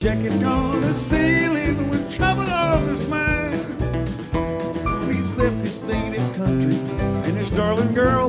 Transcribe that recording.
Jack is gone a sailing with trouble on his mind. He's left his native country and his darling girl